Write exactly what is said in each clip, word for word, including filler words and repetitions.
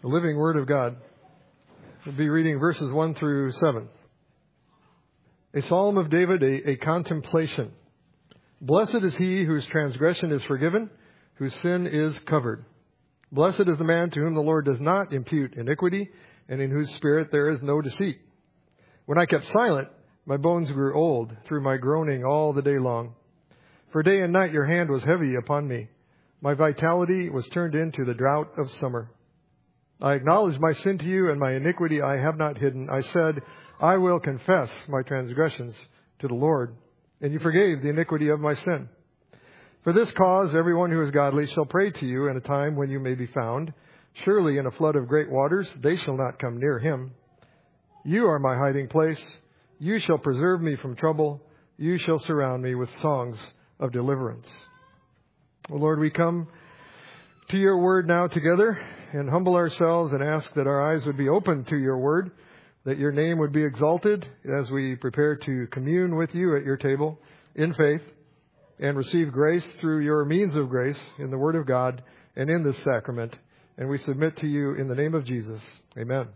The living Word of God. We'll be reading verses one through seven. A psalm of David, a, a contemplation. Blessed is he whose transgression is forgiven, whose sin is covered. Blessed is the man to whom the Lord does not impute iniquity, and in whose spirit there is no deceit. When I kept silent, my bones grew old through my groaning all the day long. For day and night your hand was heavy upon me. My vitality was turned into the drought of summer. I acknowledged my sin to you, and my iniquity I have not hidden. I said, I will confess my transgressions to the Lord, and you forgave the iniquity of my sin. For this cause everyone who is godly shall pray to you in a time when you may be found. Surely in a flood of great waters they shall not come near him. You are my hiding place. You shall preserve me from trouble. You shall surround me with songs of deliverance. O Lord, we come to your word now together and humble ourselves and ask that our eyes would be open to your word, that your name would be exalted as we prepare to commune with you at your table in faith and receive grace through your means of grace in the word of God and in this sacrament. And we submit to you in the name of Jesus. Amen.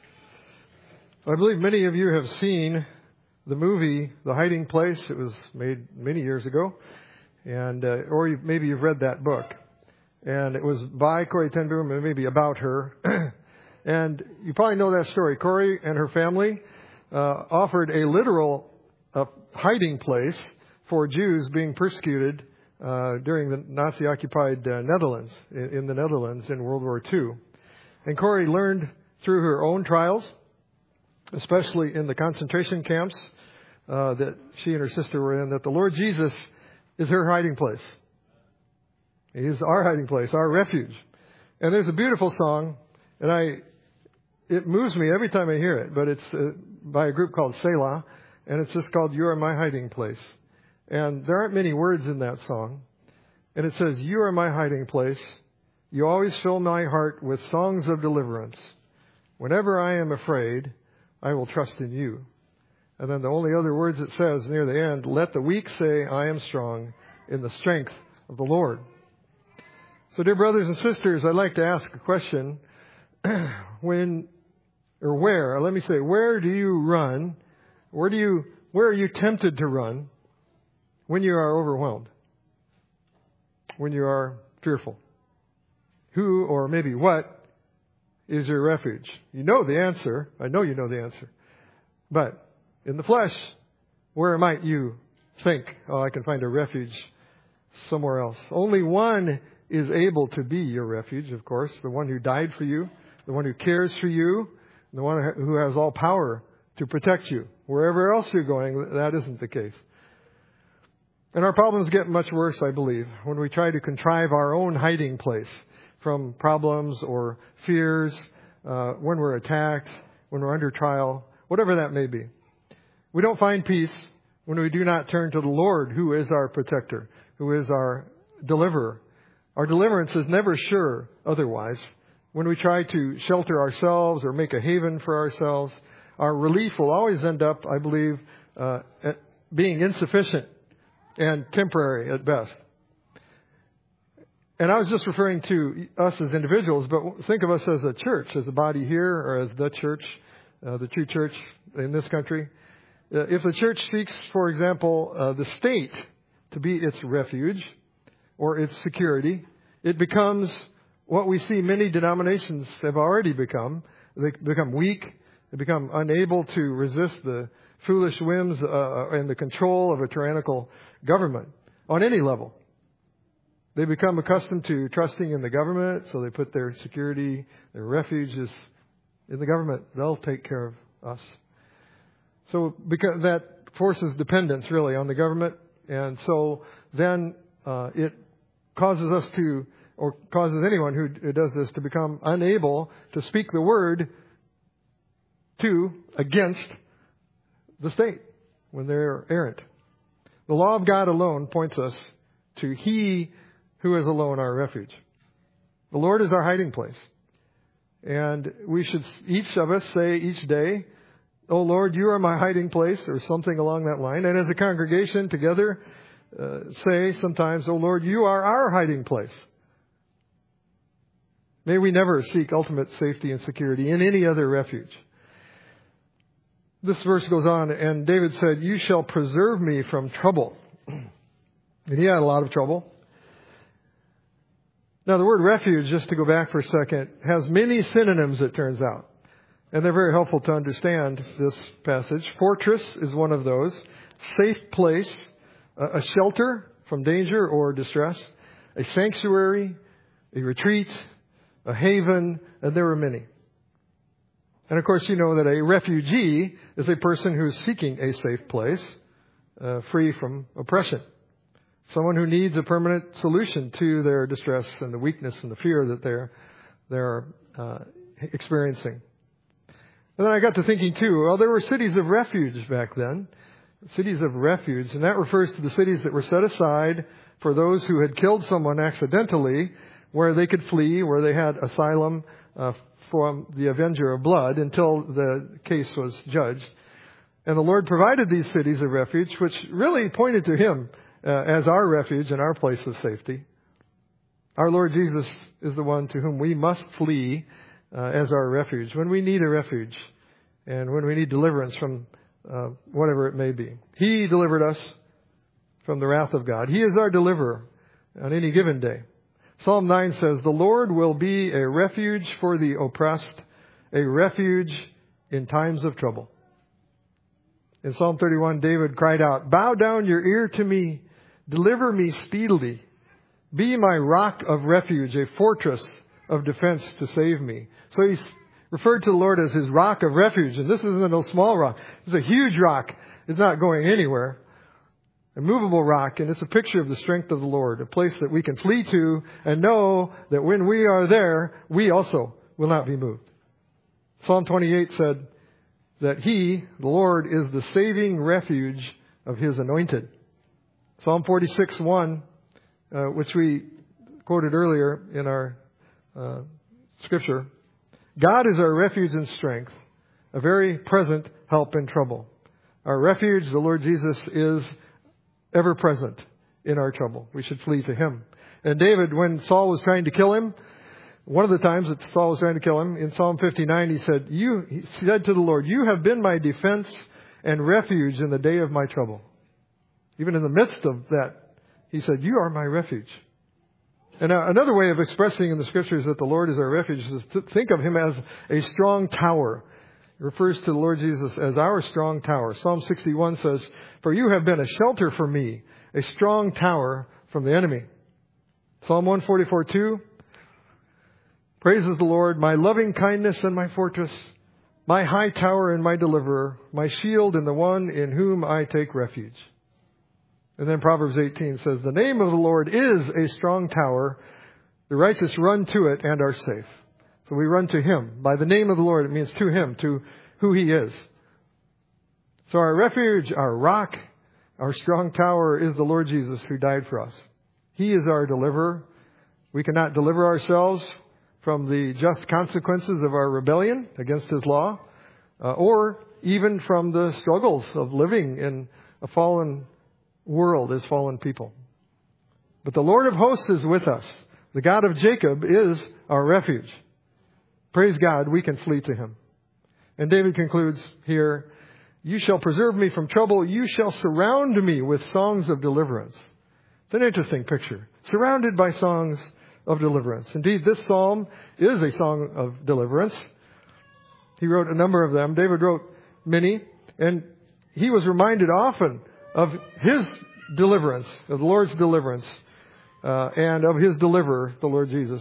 I believe many of you have seen the movie The Hiding Place. It was made many years ago, and uh, or you've, maybe you've read that book. And it was by Corrie ten Boom and maybe about her. And you probably know that story. Corrie and her family uh, offered a literal uh, hiding place for Jews being persecuted uh, during the Nazi-occupied uh, Netherlands, in, in the Netherlands in World War Two. And Corrie learned through her own trials, especially in the concentration camps uh, that she and her sister were in, that the Lord Jesus is her hiding place. He's our hiding place, our refuge. And there's a beautiful song, and I it moves me every time I hear it, but it's uh, by a group called Selah, and it's just called You Are My Hiding Place. And there aren't many words in that song. And it says, You are my hiding place. You always fill my heart with songs of deliverance. Whenever I am afraid, I will trust in you. And then the only other words it says near the end, Let the weak say, I am strong in the strength of the Lord. So, dear brothers and sisters, I'd like to ask a question. When, or where, let me say, where do you run? Where do you, where are you tempted to run when you are overwhelmed? When you are fearful? Who or maybe what is your refuge? You know the answer. I know you know the answer. But in the flesh, where might you think, oh, I can find a refuge somewhere else? Only one is able to be your refuge, of course, the one who died for you, the one who cares for you, the one who has all power to protect you. Wherever else you're going, that isn't the case. And our problems get much worse, I believe, when we try to contrive our own hiding place from problems or fears, uh, when we're attacked, when we're under trial, whatever that may be. We don't find peace when we do not turn to the Lord, who is our protector, who is our deliverer. Our deliverance is never sure otherwise. When we try to shelter ourselves or make a haven for ourselves, our relief will always end up, I believe, uh, at being insufficient and temporary at best. And I was just referring to us as individuals, but think of us as a church, as a body here, or as the church, uh, the true church in this country. Uh, if the church seeks, for example, uh, the state to be its refuge, or its security, it becomes what we see many denominations have already become. They become weak. They become unable to resist the foolish whims uh, and the control of a tyrannical government on any level. They become accustomed to trusting in the government, so they put their security, their refuges in the government. They'll take care of us. So because that forces dependence really on the government, and so then uh, it causes us to, or causes anyone who does this to become unable to speak the word to, against the state when they're errant. The law of God alone points us to He who is alone our refuge. The Lord is our hiding place. And we should, each of us say each day, Oh Lord, you are my hiding place, or something along that line. And as a congregation together, uh, say sometimes, Oh Lord, you are our hiding place. May we never seek ultimate safety and security in any other refuge. This verse goes on, and David said, you shall preserve me from trouble. And he had a lot of trouble. Now, the word refuge, just to go back for a second, has many synonyms, it turns out. And they're very helpful to understand this passage. Fortress is one of those. Safe place, a shelter from danger or distress, a sanctuary, a retreat, a haven, and there are many. And of course, you know that a refugee is a person who's seeking a safe place, uh, free from oppression. Someone who needs a permanent solution to their distress and the weakness and the fear that they're they're uh, experiencing. And then I got to thinking too, well, there were cities of refuge back then, cities of refuge, and that refers to the cities that were set aside for those who had killed someone accidentally, where they could flee, where they had asylum uh, from the avenger of blood until the case was judged. And the Lord provided these cities of refuge, which really pointed to Him uh, as our refuge and our place of safety. Our Lord Jesus is the one to whom we must flee uh, as our refuge when we need a refuge and when we need deliverance from uh, whatever it may be. He delivered us from the wrath of God. He is our deliverer on any given day. Psalm nine says, the Lord will be a refuge for the oppressed, a refuge in times of trouble. In Psalm thirty-one, David cried out, bow down your ear to me, deliver me speedily. Be my rock of refuge, a fortress of defense to save me. So he's referred to the Lord as his rock of refuge. And this isn't a small rock. It's a huge rock. It's not going anywhere. A movable rock, and it's a picture of the strength of the Lord, a place that we can flee to and know that when we are there, we also will not be moved. Psalm twenty-eight said that He, the Lord, is the saving refuge of His anointed. Psalm forty-six one, uh, which we quoted earlier in our uh, scripture, God is our refuge and strength, a very present help in trouble. Our refuge, the Lord Jesus, is ever present in our trouble. We should flee to Him. And David, when Saul was trying to kill him, one of the times that Saul was trying to kill him, in Psalm fifty-nine, he said, "You," he said to the Lord, "You have been my defense and refuge in the day of my trouble." Even in the midst of that, he said, "You are my refuge." And another way of expressing in the Scriptures that the Lord is our refuge is to think of Him as a strong tower. It refers to the Lord Jesus as our strong tower. Psalm sixty-one says, "For you have been a shelter for me, a strong tower from the enemy." Psalm one forty-four two praises the Lord, "My loving kindness and my fortress, my high tower and my deliverer, my shield and the one in whom I take refuge." And then Proverbs eighteen says, "The name of the Lord is a strong tower. The righteous run to it and are safe." So we run to Him. By the name of the Lord, it means to Him, to who He is. So our refuge, our rock, our strong tower is the Lord Jesus who died for us. He is our deliverer. We cannot deliver ourselves from the just consequences of our rebellion against His law, uh, or even from the struggles of living in a fallen world as fallen people. But the Lord of hosts is with us. The God of Jacob is our refuge. Praise God, we can flee to Him. And David concludes here, "You shall preserve me from trouble. You shall surround me with songs of deliverance." It's an interesting picture. Surrounded by songs of deliverance. Indeed, this psalm is a song of deliverance. He wrote a number of them. David wrote many. And he was reminded often of his deliverance, of the Lord's deliverance, uh, and of His deliverer, the Lord Jesus.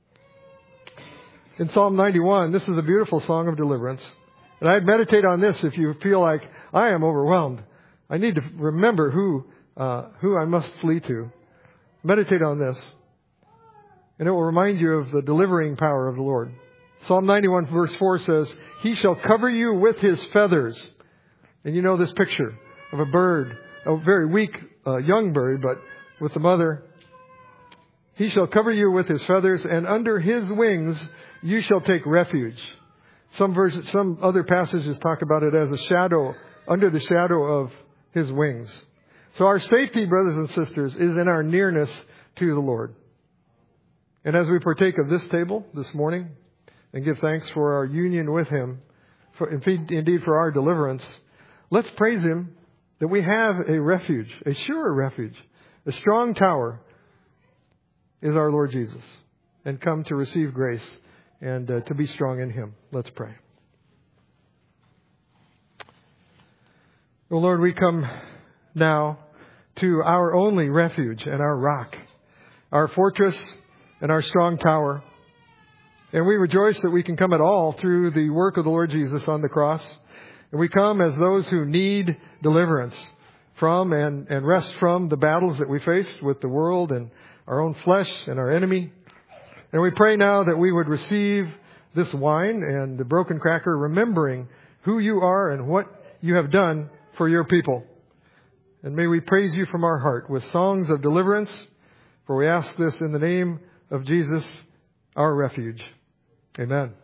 In Psalm ninety-one, this is a beautiful song of deliverance. And I'd meditate on this if you feel like I am overwhelmed. I need to remember who uh, who I must flee to. Meditate on this. And it will remind you of the delivering power of the Lord. Psalm ninety-one verse four says, "He shall cover you with His feathers." And you know this picture of a bird, a very weak uh, young bird, but with the mother. "He shall cover you with His feathers, and under His wings you shall take refuge." Some versions, some other passages talk about it as a shadow, under the shadow of His wings. So our safety, brothers and sisters, is in our nearness to the Lord. And as we partake of this table this morning and give thanks for our union with Him, for, indeed for our deliverance, let's praise Him that we have a refuge, a sure refuge, a strong tower is our Lord Jesus, and come to receive grace and uh, to be strong in Him. Let's pray. Oh Lord, we come now to our only refuge and our rock, our fortress and our strong tower. And we rejoice that we can come at all through the work of the Lord Jesus on the cross. And we come as those who need deliverance from and, and rest from the battles that we face with the world and our own flesh and our enemy. And we pray now that we would receive this wine and the broken cracker, remembering who you are and what you have done for your people. And may we praise you from our heart with songs of deliverance, for we ask this in the name of Jesus, our refuge. Amen.